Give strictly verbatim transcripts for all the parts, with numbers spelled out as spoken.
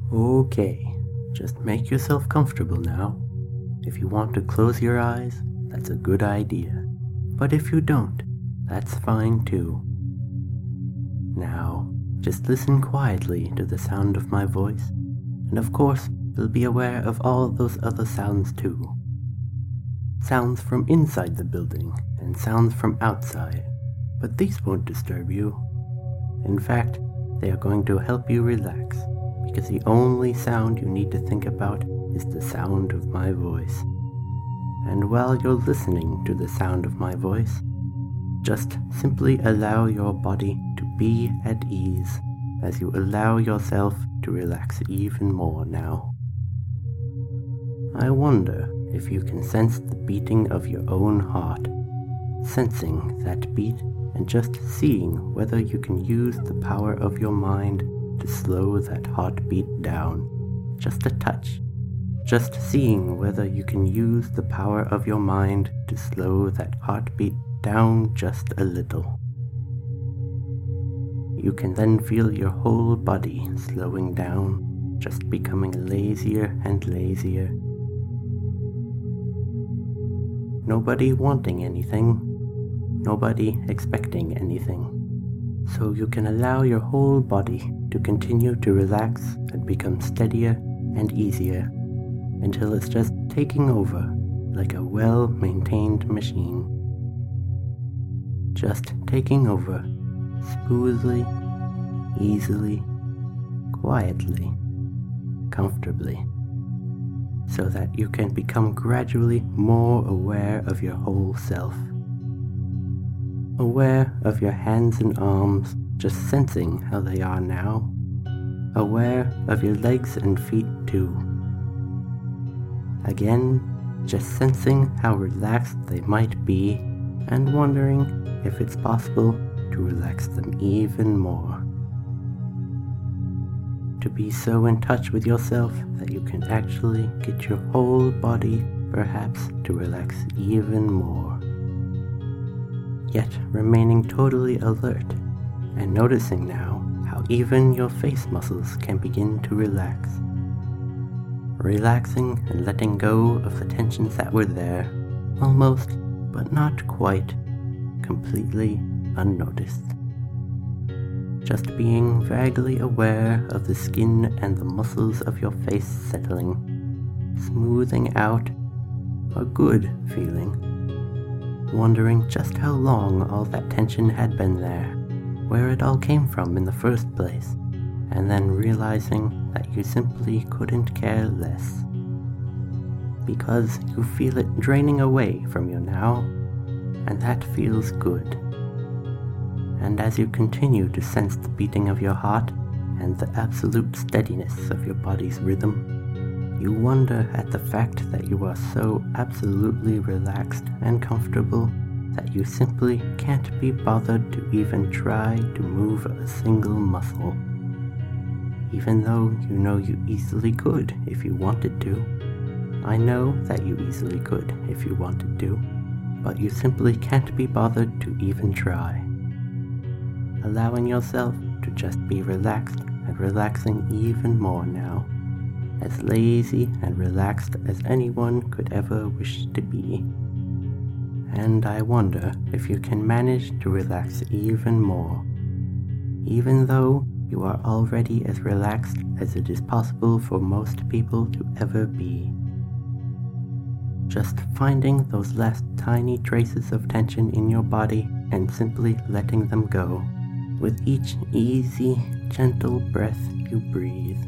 Okay, just make yourself comfortable now. If you want to close your eyes, that's a good idea. But if you don't, that's fine too. Now, just listen quietly to the sound of my voice, and of course, you'll be aware of all those other sounds too. Sounds from inside the building and sounds from outside, but these won't disturb you. In fact, they are going to help you relax, because the only sound you need to think about is the sound of my voice. And while you're listening to the sound of my voice, just simply allow your body to be at ease as you allow yourself to relax even more now. I wonder if you can sense the beating of your own heart, sensing that beat and just seeing whether you can use the power of your mind to slow that heartbeat down, just a touch. Just seeing whether you can use the power of your mind to slow that heartbeat down just a little. You can then feel your whole body slowing down, just becoming lazier and lazier. Nobody wanting anything, nobody expecting anything. So you can allow your whole body to continue to relax and become steadier and easier until it's just taking over like a well-maintained machine. Just taking over smoothly, easily, quietly, comfortably, so that you can become gradually more aware of your whole self. Aware of your hands and arms, just sensing how they are now. Aware of your legs and feet too. Again, just sensing how relaxed they might be and wondering if it's possible to relax them even more. To be so in touch with yourself that you can actually get your whole body perhaps to relax even more. Yet remaining totally alert and noticing now how even your face muscles can begin to relax. Relaxing and letting go of the tensions that were there, almost, but not quite, completely unnoticed. Just being vaguely aware of the skin and the muscles of your face settling, smoothing out, a good feeling. Wondering just how long all that tension had been there, where it all came from in the first place, and then realizing that you simply couldn't care less. Because you feel it draining away from you now, and that feels good. And as you continue to sense the beating of your heart and the absolute steadiness of your body's rhythm, you wonder at the fact that you are so absolutely relaxed and comfortable that you simply can't be bothered to even try to move a single muscle. Even though you know you easily could if you wanted to. I know that you easily could if you wanted to, but you simply can't be bothered to even try. Allowing yourself to just be relaxed and relaxing even more now, as lazy and relaxed as anyone could ever wish to be. And I wonder if you can manage to relax even more, even though you are already as relaxed as it is possible for most people to ever be. Just finding those last tiny traces of tension in your body and simply letting them go with each easy, gentle breath you breathe.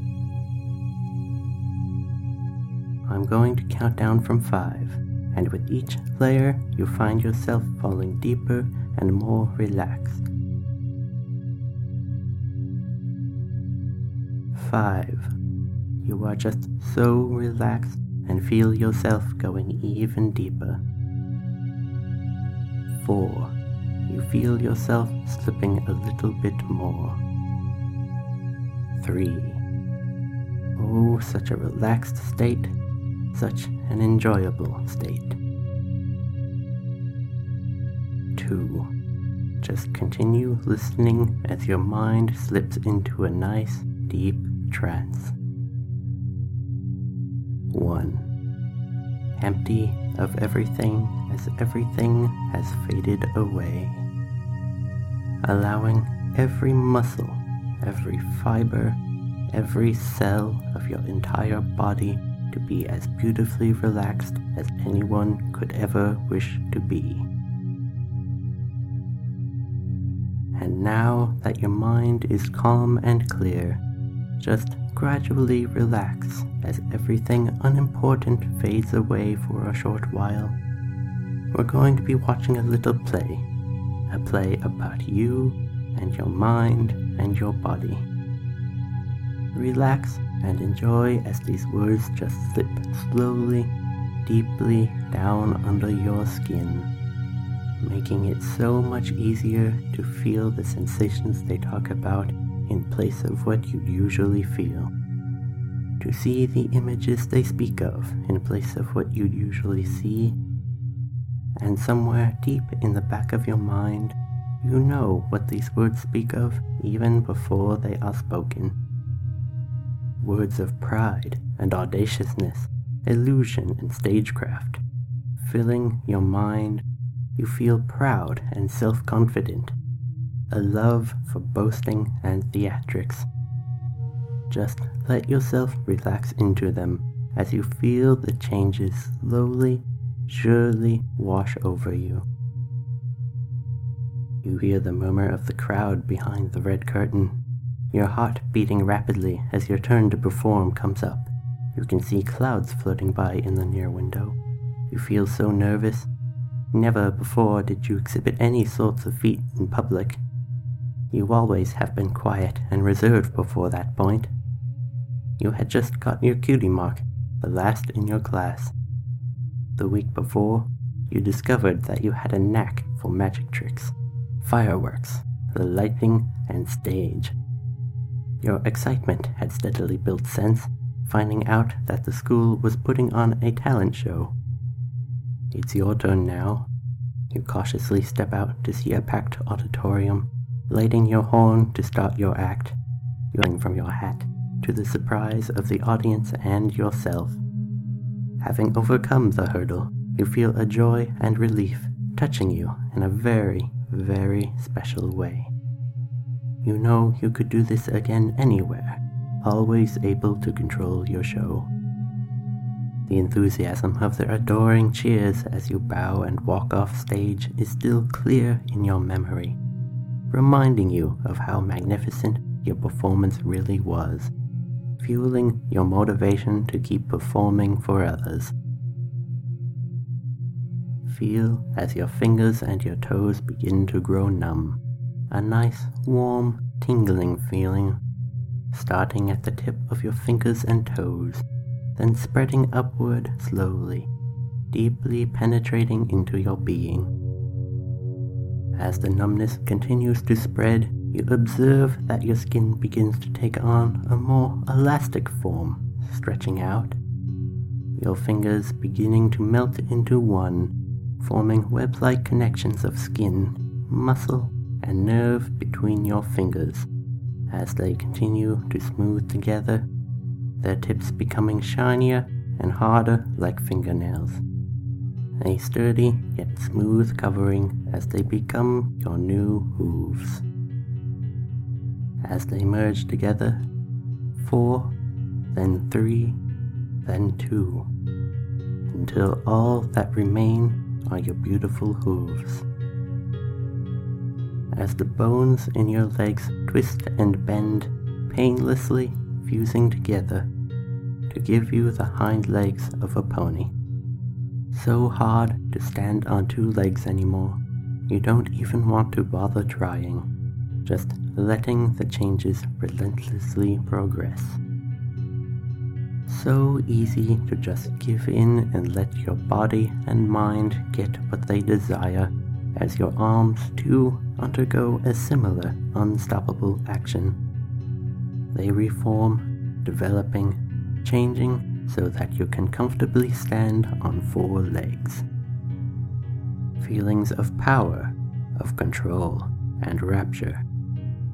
I'm going to count down from five, and with each layer you find yourself falling deeper and more relaxed. Five. You are just so relaxed and feel yourself going even deeper. Four. You feel yourself slipping a little bit more. Three. Oh, such a relaxed state, such an enjoyable state. Two. Just continue listening as your mind slips into a nice, deep trance. one, empty of everything as everything has faded away, allowing every muscle, every fiber, every cell of your entire body to be as beautifully relaxed as anyone could ever wish to be. And now that your mind is calm and clear, just gradually relax as everything unimportant fades away for a short while. We're going to be watching a little play, a play about you and your mind and your body. Relax and enjoy as these words just slip slowly, deeply down under your skin, making it so much easier to feel the sensations they talk about in place of what you usually feel, to see the images they speak of in place of what you'd usually see, and somewhere deep in the back of your mind, you know what these words speak of even before they are spoken. Words of pride and audaciousness, illusion and stagecraft. Filling your mind, you feel proud and self-confident, a love for boasting and theatrics. Just let yourself relax into them as you feel the changes slowly, surely wash over you. You hear the murmur of the crowd behind the red curtain, your heart beating rapidly as your turn to perform comes up. You can see clouds floating by in the near window. You feel so nervous. Never before did you exhibit any sorts of feat in public. You always have been quiet and reserved before that point. You had just got your cutie mark, the last in your class. The week before, you discovered that you had a knack for magic tricks, fireworks, the lighting, and stage. Your excitement had steadily built since, finding out that the school was putting on a talent show. It's your turn now. You cautiously step out to see a packed auditorium, lighting your horn to start your act, yelling from your hat, to the surprise of the audience and yourself. Having overcome the hurdle, you feel a joy and relief touching you in a very, very special way. You know you could do this again anywhere, always able to control your show. The enthusiasm of their adoring cheers as you bow and walk off stage is still clear in your memory, reminding you of how magnificent your performance really was, fueling your motivation to keep performing for others. Feel as your fingers and your toes begin to grow numb, a nice, warm, tingling feeling, starting at the tip of your fingers and toes, then spreading upward slowly, deeply penetrating into your being. As the numbness continues to spread, you observe that your skin begins to take on a more elastic form, stretching out, your fingers beginning to melt into one, forming web-like connections of skin, muscle, and nerve between your fingers. As they continue to smooth together, their tips becoming shinier and harder like fingernails. A sturdy yet smooth covering as they become your new hooves. As they merge together, four, then three, then two, until all that remain are your beautiful hooves. As the bones in your legs twist and bend, painlessly fusing together to give you the hind legs of a pony. So hard to stand on two legs anymore, you don't even want to bother trying, just letting the changes relentlessly progress. So easy to just give in and let your body and mind get what they desire, as your arms too undergo a similar unstoppable action. They reform, developing, changing so that you can comfortably stand on four legs. Feelings of power, of control, and rapture.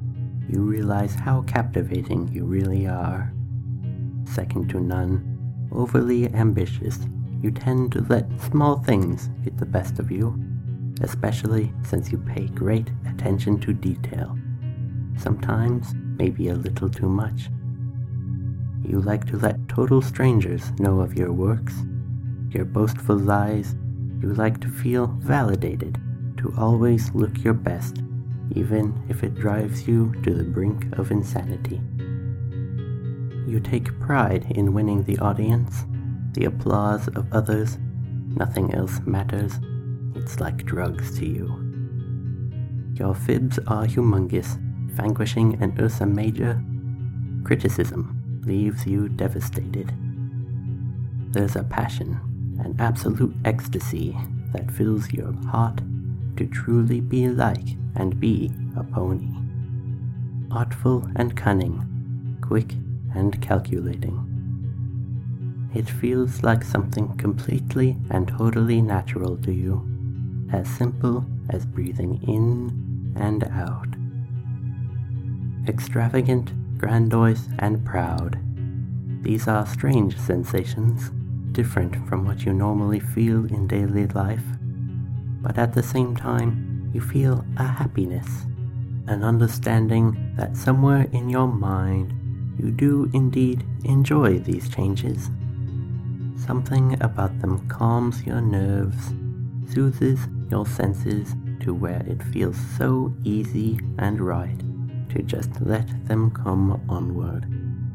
You realize how captivating you really are, second to none, overly ambitious, you tend to let small things get the best of you, especially since you pay great attention to detail. Sometimes, maybe a little too much. You like to let total strangers know of your works, your boastful lies. You like to feel validated, to always look your best, even if it drives you to the brink of insanity. You take pride in winning the audience, the applause of others. Nothing else matters. It's like drugs to you. Your fibs are humongous, vanquishing an Ursa Major. Criticism leaves you devastated. There's a passion, an absolute ecstasy that fills your heart to truly be like and be a pony. Artful and cunning, quick and calculating. It feels like something completely and totally natural to you, as simple as breathing in and out. Extravagant, grandiose, and proud. These are strange sensations, different from what you normally feel in daily life, but at the same time, you feel a happiness, an understanding that somewhere in your mind, you do indeed enjoy these changes. Something about them calms your nerves, soothes your senses to where it feels so easy and right to just let them come onward.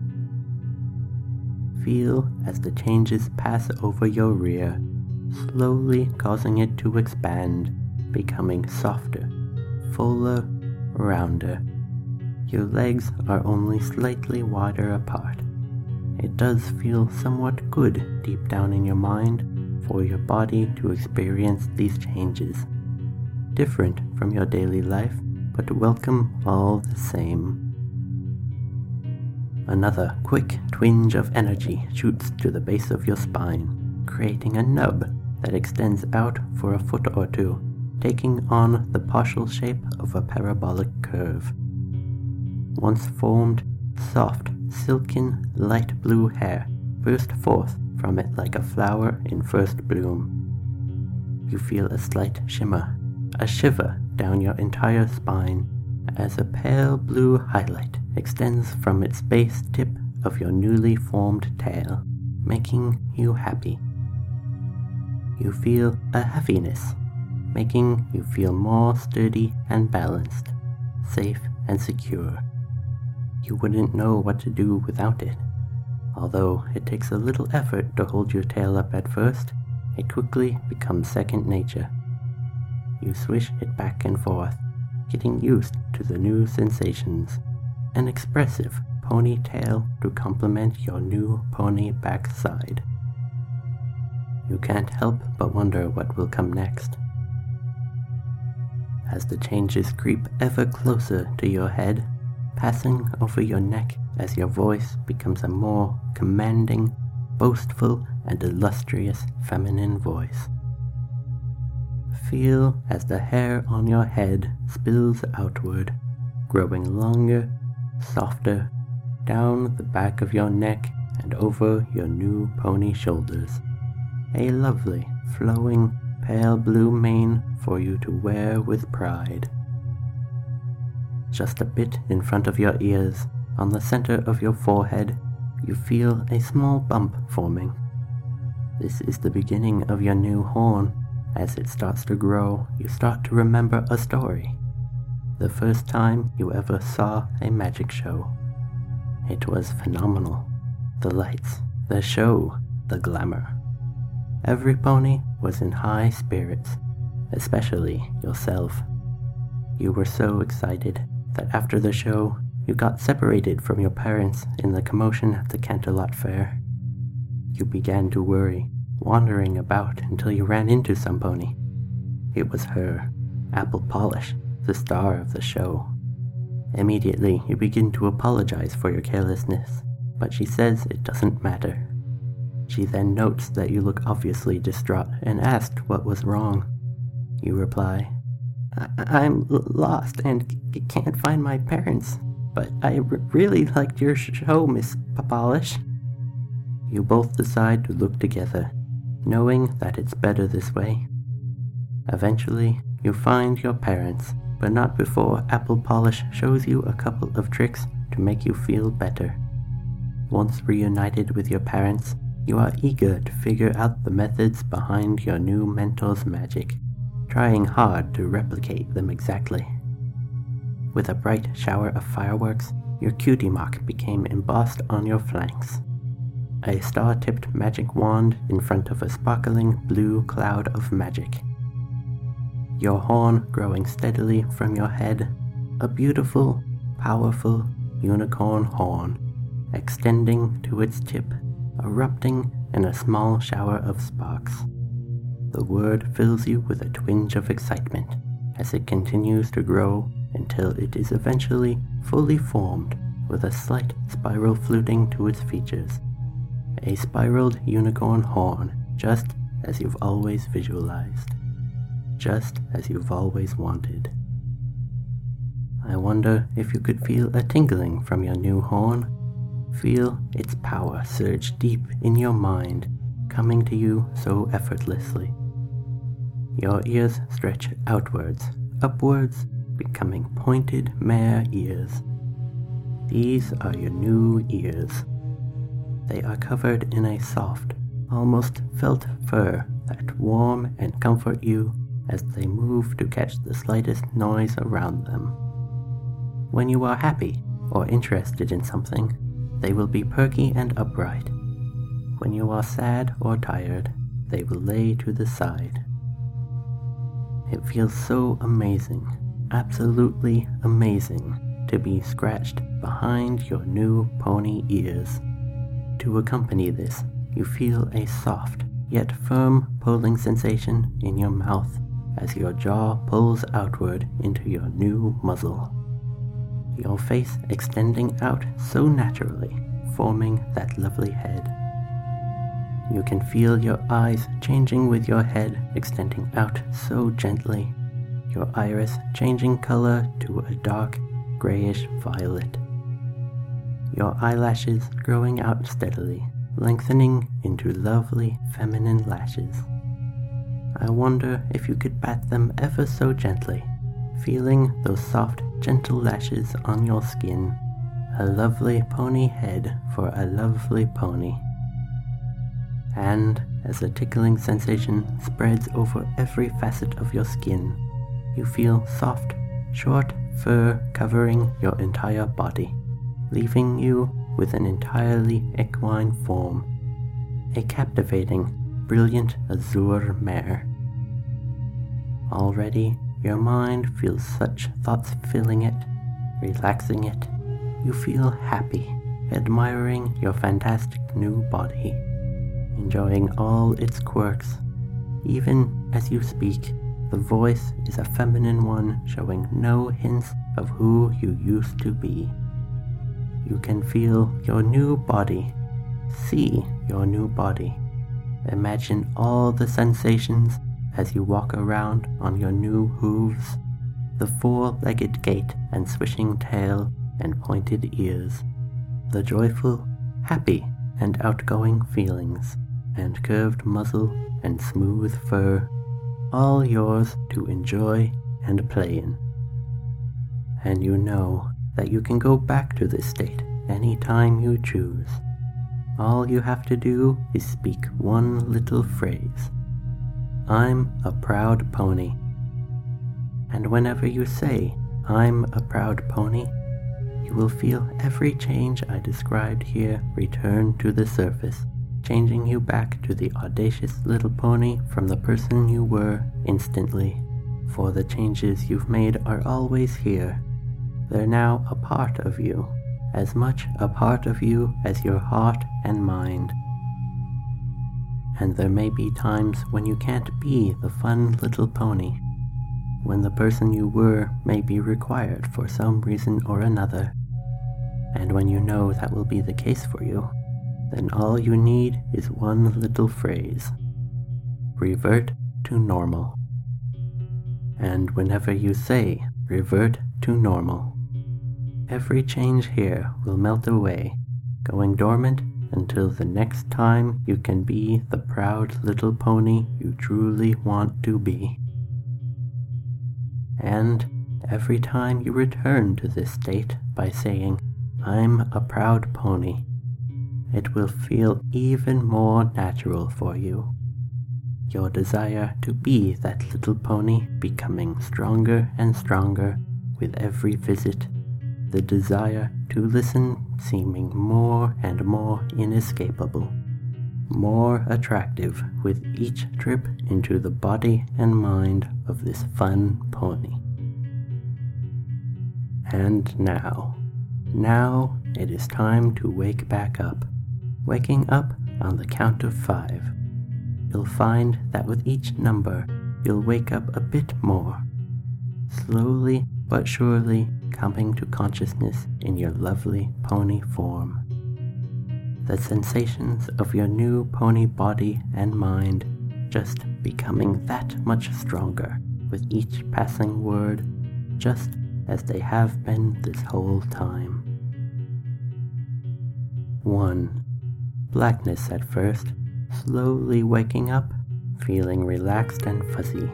Feel as the changes pass over your rear, slowly causing it to expand, becoming softer, fuller, rounder. Your legs are only slightly wider apart. It does feel somewhat good deep down in your mind for your body to experience these changes. Different from your daily life, but welcome all the same. Another quick twinge of energy shoots to the base of your spine, creating a nub that extends out for a foot or two, taking on the partial shape of a parabolic curve. Once formed, soft, silken, light blue hair burst forth from it like a flower in first bloom. You feel a slight shimmer, a shiver down your entire spine as a pale blue highlight extends from its base tip of your newly formed tail, making you happy. You feel a heaviness, making you feel more sturdy and balanced, safe and secure. You wouldn't know what to do without it. Although it takes a little effort to hold your tail up at first, it quickly becomes second nature. You swish it back and forth, getting used to the new sensations. An expressive ponytail to complement your new pony backside. You can't help but wonder what will come next. As the changes creep ever closer to your head, passing over your neck as your voice becomes a more commanding, boastful, and illustrious feminine voice. Feel as the hair on your head spills outward, growing longer, softer, down the back of your neck and over your new pony shoulders. A lovely, flowing, pale blue mane for you to wear with pride. Just a bit in front of your ears, on the center of your forehead, you feel a small bump forming. This is the beginning of your new horn. As it starts to grow, you start to remember a story. The first time you ever saw a magic show. It was phenomenal. The lights, the show, the glamour. Every pony was in high spirits, especially yourself. You were so excited that after the show, you got separated from your parents in the commotion at the Canterlot Fair. You began to worry, wandering about until you ran into some pony. It was her, Apple Polish, the star of the show. Immediately, you begin to apologize for your carelessness, but she says it doesn't matter. She then notes that you look obviously distraught and asked what was wrong. You reply, I- I'm l- lost and c- can't find my parents, but I r- really liked your show, Miss Polish. You both decide to look together, knowing that it's better this way. Eventually, you find your parents, but not before Apple Polish shows you a couple of tricks to make you feel better. Once reunited with your parents, you are eager to figure out the methods behind your new mentor's magic, trying hard to replicate them exactly. With a bright shower of fireworks, your cutie mark became embossed on your flanks. A star-tipped magic wand in front of a sparkling blue cloud of magic. Your horn growing steadily from your head, a beautiful, powerful unicorn horn, extending to its tip, erupting in a small shower of sparks. The word fills you with a twinge of excitement as it continues to grow until it is eventually fully formed with a slight spiral fluting to its features. A spiraled unicorn horn, just as you've always visualized. Just as you've always wanted. I wonder if you could feel a tingling from your new horn. Feel its power surge deep in your mind, coming to you so effortlessly. Your ears stretch outwards, upwards, becoming pointed mare ears. These are your new ears. They are covered in a soft, almost felt fur that warm and comfort you as they move to catch the slightest noise around them. When you are happy or interested in something, they will be perky and upright. When you are sad or tired, they will lay to the side. It feels so amazing, absolutely amazing, to be scratched behind your new pony ears. To accompany this, you feel a soft, yet firm pulling sensation in your mouth as your jaw pulls outward into your new muzzle. Your face extending out so naturally, forming that lovely head. You can feel your eyes changing with your head extending out so gently, your iris changing color to a dark, grayish violet. Your eyelashes growing out steadily, lengthening into lovely feminine lashes. I wonder if you could pat them ever so gently, feeling those soft, gentle lashes on your skin. A lovely pony head for a lovely pony. And as the tickling sensation spreads over every facet of your skin, you feel soft, short fur covering your entire body, leaving you with an entirely equine form. A captivating, brilliant azure mare. Already, your mind feels such thoughts filling it, relaxing it. You feel happy, admiring your fantastic new body, enjoying all its quirks. Even as you speak, the voice is a feminine one showing no hints of who you used to be. You can feel your new body, see your new body. Imagine all the sensations as you walk around on your new hooves, the four-legged gait and swishing tail and pointed ears, the joyful, happy, and outgoing feelings, and curved muzzle and smooth fur, all yours to enjoy and play in. And you know that you can go back to this state any time you choose. All you have to do is speak one little phrase. I'm a proud pony. And whenever you say, I'm a proud pony, you will feel every change I described here return to the surface, changing you back to the audacious little pony from the person you were instantly. For the changes you've made are always here. They're now a part of you, as much a part of you as your heart and mind. And there may be times when you can't be the fun little pony, when the person you were may be required for some reason or another. And when you know that will be the case for you, then all you need is one little phrase. Revert to normal. And whenever you say, revert to normal, every change here will melt away, going dormant until the next time you can be the proud little pony you truly want to be. And every time you return to this state by saying, "I'm a proud pony," it will feel even more natural for you. Your desire to be that little pony becoming stronger and stronger with every visit, the desire to listen seeming more and more inescapable, more attractive with each trip into the body and mind of this fun pony. And now, now it is time to wake back up. Waking up on the count of five. You'll find that with each number, you'll wake up a bit more, slowly but surely coming to consciousness in your lovely pony form. The sensations of your new pony body and mind just becoming that much stronger with each passing word, just as they have been this whole time. One. Blackness at first, slowly waking up, feeling relaxed and fuzzy.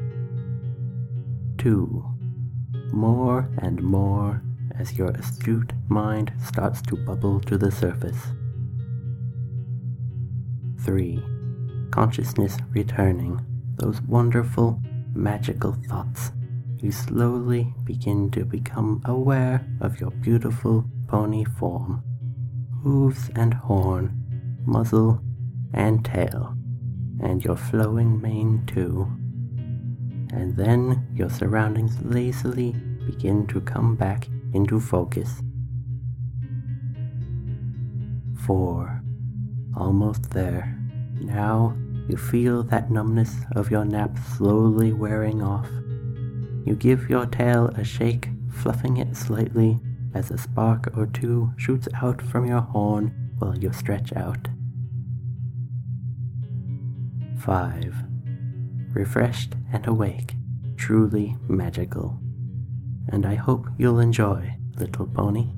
Two. More and more as your astute mind starts to bubble to the surface. Three. Consciousness returning, those wonderful, magical thoughts. You slowly begin to become aware of your beautiful pony form, hooves and horn, muzzle and tail, and your flowing mane too. And then your surroundings lazily begin to come back into focus. Four. Almost there. Now you feel that numbness of your nap slowly wearing off. You give your tail a shake, fluffing it slightly as a spark or two shoots out from your horn while you stretch out. Five. Refreshed and awake, truly magical. And I hope you'll enjoy, little pony.